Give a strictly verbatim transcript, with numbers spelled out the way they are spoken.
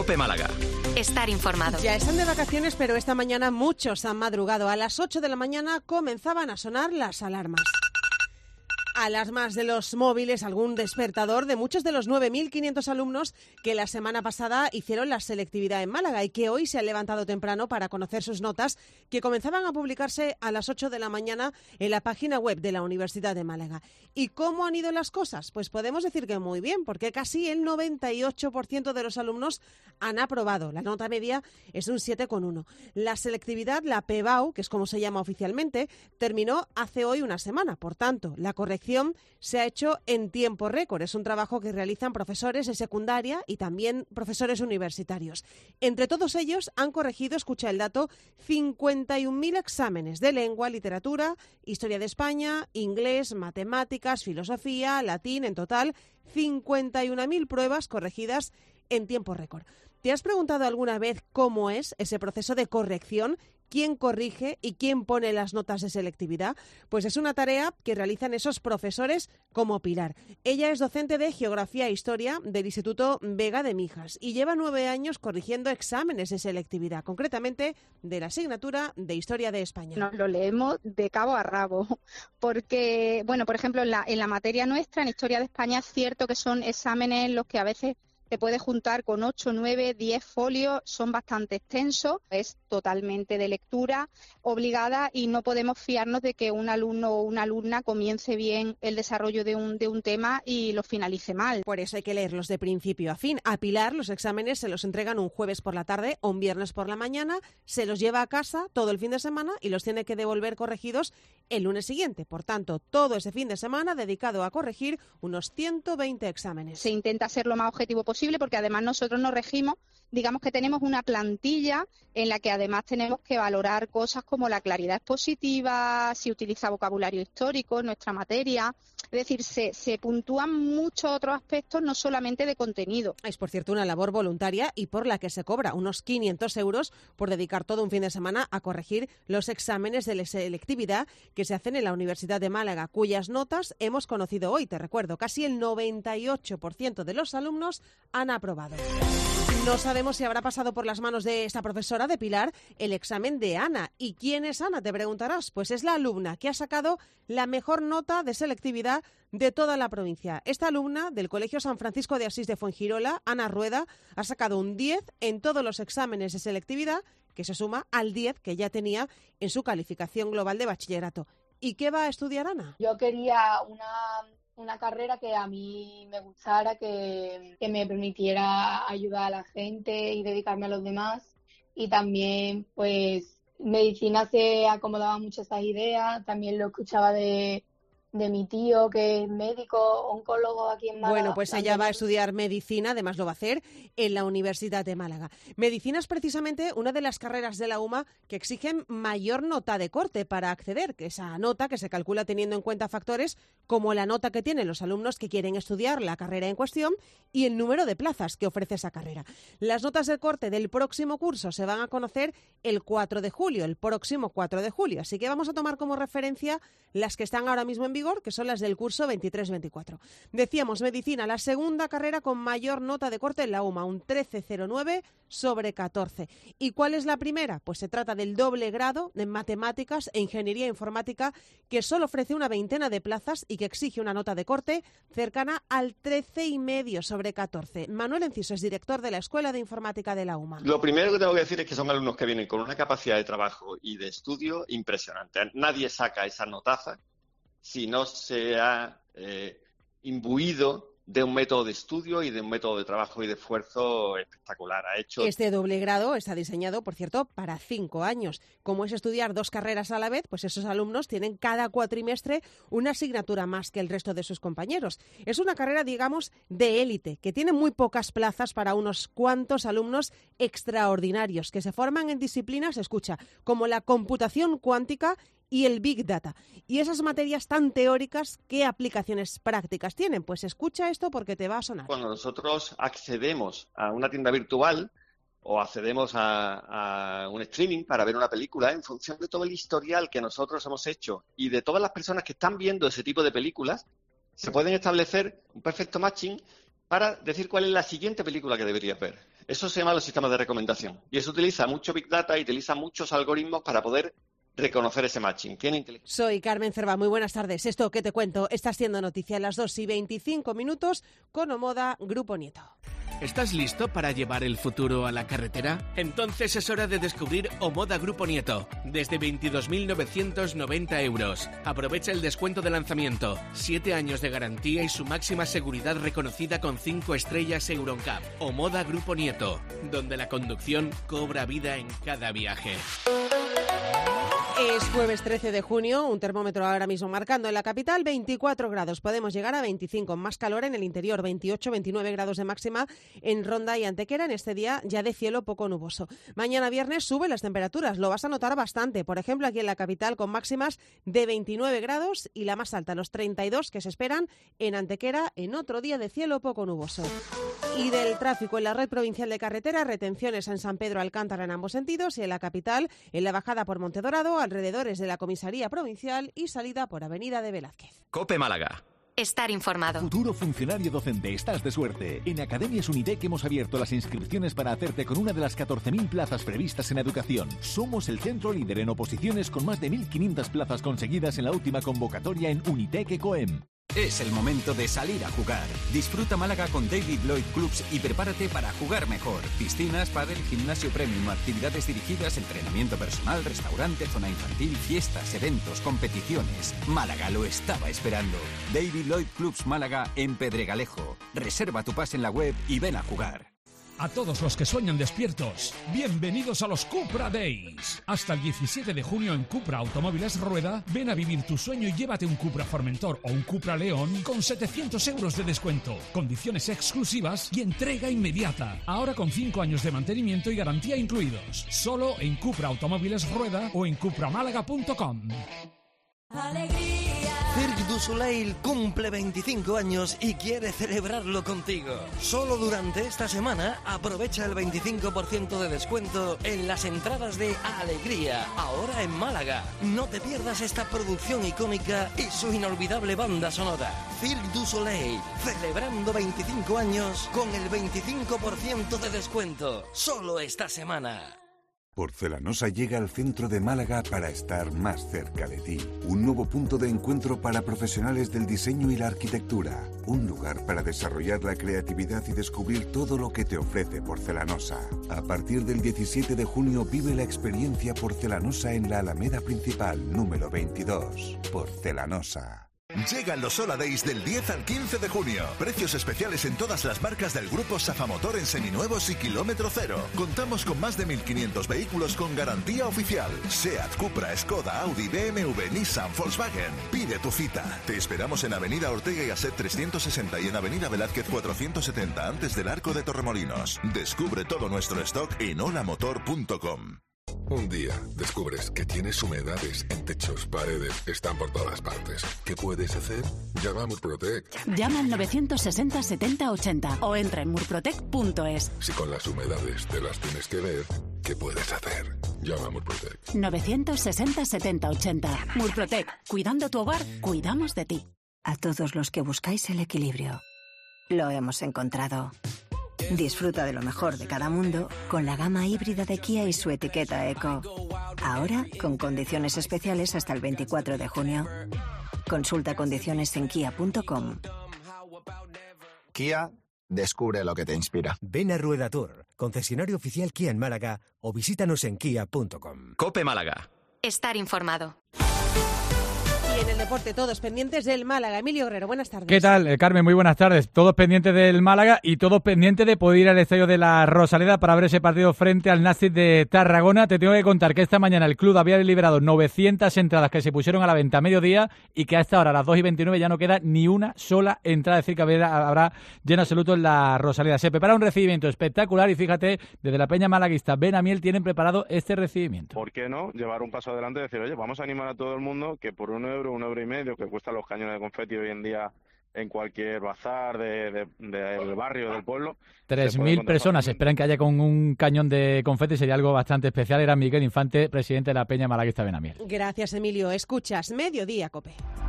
COPE Málaga. Estar informado. Ya están de vacaciones, pero esta mañana muchos han madrugado. A las ocho de la mañana comenzaban a sonar las alarmas. Alarmas de los móviles, algún despertador de muchos de los nueve mil quinientos alumnos que la semana pasada hicieron la selectividad en Málaga y que hoy se han levantado temprano para conocer sus notas, que comenzaban a publicarse a las ocho de la mañana en la página web de la Universidad de Málaga. ¿Y cómo han ido las cosas? Pues podemos decir que muy bien, porque casi el noventa y ocho por ciento de los alumnos han aprobado. La nota media es un siete coma uno. La selectividad, la P B A U, que es como se llama oficialmente, terminó hace hoy una semana. Por tanto, la corrección se ha hecho en tiempo récord. Es un trabajo que realizan profesores de secundaria y también profesores universitarios. Entre todos ellos han corregido, escucha el dato, cincuenta y un mil exámenes de lengua, literatura, historia de España, inglés, matemáticas, filosofía, latín, en total cincuenta y un mil pruebas corregidas en tiempo récord. ¿Te has preguntado alguna vez cómo es ese proceso de corrección? ¿Quién corrige y quién pone las notas de selectividad? Pues es una tarea que realizan esos profesores como Pilar. Ella es docente de Geografía e Historia del Instituto Vega de Mijas y lleva nueve años corrigiendo exámenes de selectividad, concretamente de la asignatura de Historia de España. Nos lo leemos de cabo a rabo, porque, bueno, por ejemplo, en la, en la materia nuestra, en Historia de España, es cierto que son exámenes en los que a veces te puedes juntar con ocho, nueve, diez folios, son bastante extensos, es totalmente de lectura obligada y no podemos fiarnos de que un alumno o una alumna comience bien el desarrollo de un, de un tema y lo finalice mal. Por eso hay que leerlos de principio a fin. A Pilar los exámenes se los entregan un jueves por la tarde o un viernes por la mañana, se los lleva a casa todo el fin de semana y los tiene que devolver corregidos el lunes siguiente. Por tanto, todo ese fin de semana dedicado a corregir unos ciento veinte exámenes. Se intenta ser lo más objetivo posible porque además nosotros nos regimos, digamos que tenemos una plantilla en la que además tenemos que valorar cosas como la claridad expositiva, si utiliza vocabulario histórico en nuestra materia. Es decir, se, se puntúan muchos otros aspectos, no solamente de contenido. Es, por cierto, una labor voluntaria y por la que se cobra unos quinientos euros por dedicar todo un fin de semana a corregir los exámenes de selectividad que se hacen en la Universidad de Málaga, cuyas notas hemos conocido hoy. Te recuerdo, casi el noventa y ocho por ciento de los alumnos han aprobado. No sabemos si habrá pasado por las manos de esta profesora, de Pilar, el examen de Ana. ¿Y quién es Ana? Te preguntarás. Pues es la alumna que ha sacado la mejor nota de selectividad de toda la provincia. Esta alumna del Colegio San Francisco de Asís de Fuengirola, Ana Rueda, ha sacado un diez en todos los exámenes de selectividad, que se suma al diez que ya tenía en su calificación global de bachillerato. ¿Y qué va a estudiar Ana? Yo quería una... una carrera que a mí me gustara, que, que me permitiera ayudar a la gente y dedicarme a los demás. Y también, pues, medicina se acomodaba mucho a esas ideas. También lo escuchaba de, de mi tío, que es médico, oncólogo aquí en Málaga. Bueno, pues ella va a estudiar medicina, además lo va a hacer en la Universidad de Málaga. Medicina es precisamente una de las carreras de la UMA que exigen mayor nota de corte para acceder, que esa nota que se calcula teniendo en cuenta factores como la nota que tienen los alumnos que quieren estudiar la carrera en cuestión y el número de plazas que ofrece esa carrera. Las notas de corte del próximo curso se van a conocer el cuatro de julio, el próximo cuatro de julio, así que vamos a tomar como referencia las que están ahora mismo en vigor, que son las del curso veintitrés veinticuatro. Decíamos, medicina, la segunda carrera con mayor nota de corte en la UMA, un trece coma nueve sobre catorce. ¿Y cuál es la primera? Pues se trata del doble grado en matemáticas e ingeniería informática, que solo ofrece una veintena de plazas y que exige una nota de corte cercana al trece coma cinco sobre catorce. Manuel Enciso es director de la Escuela de Informática de la UMA. Lo primero que tengo que decir es que son alumnos que vienen con una capacidad de trabajo y de estudio impresionante. Nadie saca esa notaza si no se ha eh, imbuido de un método de estudio y de un método de trabajo y de esfuerzo espectacular. Ha hecho... Este doble grado está diseñado, por cierto, para cinco años. Como es estudiar dos carreras a la vez, pues esos alumnos tienen cada cuatrimestre una asignatura más que el resto de sus compañeros. Es una carrera, digamos, de élite, que tiene muy pocas plazas para unos cuantos alumnos extraordinarios que se forman en disciplinas, escucha, como la computación cuántica y el Big Data. Y esas materias tan teóricas, ¿qué aplicaciones prácticas tienen? Pues escucha esto porque te va a sonar. Cuando nosotros accedemos a una tienda virtual o accedemos a, a un streaming para ver una película, en función de todo el historial que nosotros hemos hecho y de todas las personas que están viendo ese tipo de películas, se pueden establecer un perfecto matching para decir cuál es la siguiente película que deberías ver. Eso se llama los sistemas de recomendación. Y eso utiliza mucho Big Data y utiliza muchos algoritmos para poder reconocer ese matching. Tiene inteligencia. Soy Carmen Cerva, muy buenas tardes. Esto que te cuento está siendo noticia a las dos y veinticinco minutos con Omoda Grupo Nieto. ¿Estás listo para llevar el futuro a la carretera? Entonces es hora de descubrir Omoda Grupo Nieto, desde veintidós mil novecientos noventa euros. Aprovecha el descuento de lanzamiento, siete años de garantía y su máxima seguridad reconocida con cinco estrellas Euroncap. Omoda Grupo Nieto, donde la conducción cobra vida en cada viaje. Es jueves trece de junio, un termómetro ahora mismo marcando en la capital veinticuatro grados. Podemos llegar a veinticinco, más calor en el interior, veintiocho, veintinueve grados de máxima en Ronda y Antequera en este día ya de cielo poco nuboso. Mañana viernes suben las temperaturas, lo vas a notar bastante. Por ejemplo, aquí en la capital con máximas de veintinueve grados y la más alta, los treinta y dos que se esperan en Antequera en otro día de cielo poco nuboso. Y del tráfico en la red provincial de carretera, retenciones en San Pedro Alcántara en ambos sentidos y en la capital, en la bajada por Montedorado, alrededores de la comisaría provincial y salida por Avenida de Velázquez. COPE Málaga. Estar informado. Futuro funcionario docente, estás de suerte. En Academias Unitec hemos abierto las inscripciones para hacerte con una de las catorce mil plazas previstas en educación. Somos el centro líder en oposiciones con más de mil quinientas plazas conseguidas en la última convocatoria en Unitec Ecoem. Es el momento de salir a jugar. Disfruta Málaga con David Lloyd Clubs y prepárate para jugar mejor. Piscinas, pádel, gimnasio premium, actividades dirigidas, entrenamiento personal, restaurante, zona infantil, fiestas, eventos, competiciones. Málaga lo estaba esperando. David Lloyd Clubs Málaga en Pedregalejo. Reserva tu pase en la web y ven a jugar. A todos los que sueñan despiertos, bienvenidos a los Cupra Days. Hasta el diecisiete de junio en Cupra Automóviles Rueda, ven a vivir tu sueño y llévate un Cupra Formentor o un Cupra León con setecientos euros de descuento, condiciones exclusivas y entrega inmediata. Ahora con cinco años de mantenimiento y garantía incluidos. Solo en Cupra Automóviles Rueda o en cupra málaga punto com. ¡Alegría! Cirque du Soleil cumple veinticinco años y quiere celebrarlo contigo. Solo durante esta semana aprovecha el veinticinco por ciento de descuento en las entradas de Alegría, ahora en Málaga. No te pierdas esta producción icónica y su inolvidable banda sonora. Cirque du Soleil, celebrando veinticinco años con el veinticinco por ciento de descuento. Solo esta semana. Porcelanosa llega al centro de Málaga para estar más cerca de ti. Un nuevo punto de encuentro para profesionales del diseño y la arquitectura. Un lugar para desarrollar la creatividad y descubrir todo lo que te ofrece Porcelanosa. A partir del diecisiete de junio vive la experiencia Porcelanosa en la Alameda Principal, número veintidós. Porcelanosa. Llegan los Sola Days del diez al quince de junio. Precios especiales en todas las marcas del grupo Safamotor en seminuevos y kilómetro cero. Contamos con más de mil quinientos vehículos con garantía oficial. SEAT, Cupra, Skoda, Audi, B M W, Nissan, Volkswagen. Pide tu cita. Te esperamos en Avenida Ortega y Gasset trescientos sesenta y en Avenida Velázquez cuatrocientos setenta antes del Arco de Torremolinos. Descubre todo nuestro stock en hola motor punto com. Un día descubres que tienes humedades en techos, paredes, están por todas partes. ¿Qué puedes hacer? Llama a Murprotec. Llama al novecientos sesenta setenta ochenta o entra en murprotec punto es. Si con las humedades te las tienes que ver, ¿qué puedes hacer? Llama a Murprotec. novecientos sesenta setenta ochenta. Murprotec. Cuidando tu hogar, cuidamos de ti. A todos los que buscáis el equilibrio, lo hemos encontrado. Disfruta de lo mejor de cada mundo con la gama híbrida de Kia y su etiqueta Eco. Ahora con condiciones especiales hasta el veinticuatro de junio. Consulta condiciones en kia punto com. Kia, descubre lo que te inspira. Ven a Rueda Tour, concesionario oficial Kia en Málaga, o visítanos en kia punto com. COPE Málaga. Estar informado. Y en el deporte, todos pendientes del Málaga. Emilio Guerrero, buenas tardes. ¿Qué tal, eh, Carmen? Muy buenas tardes. Todos pendientes del Málaga y todos pendientes de poder ir al estadio de la Rosaleda para ver ese partido frente al Nastic de Tarragona. Te tengo que contar que esta mañana el club había liberado novecientas entradas que se pusieron a la venta a mediodía y que a esta hora, a las dos y veintinueve, ya no queda ni una sola entrada. Es decir, que habrá, habrá lleno absoluto en la Rosaleda. Se prepara un recibimiento espectacular y fíjate, desde la peña malaguista Benamiel tienen preparado este recibimiento. ¿Por qué no llevar un paso adelante y decir, oye, vamos a animar a todo el mundo que por un euro, un euro y medio que cuestan los cañones de confeti hoy en día en cualquier bazar de, de, de, del barrio, del pueblo. Tres mil personas esperan que haya con un cañón de confeti, sería algo bastante especial. Era Miguel Infante, presidente de la peña malaguista Benamiel. Gracias, Emilio. Escuchas Mediodía, COPE.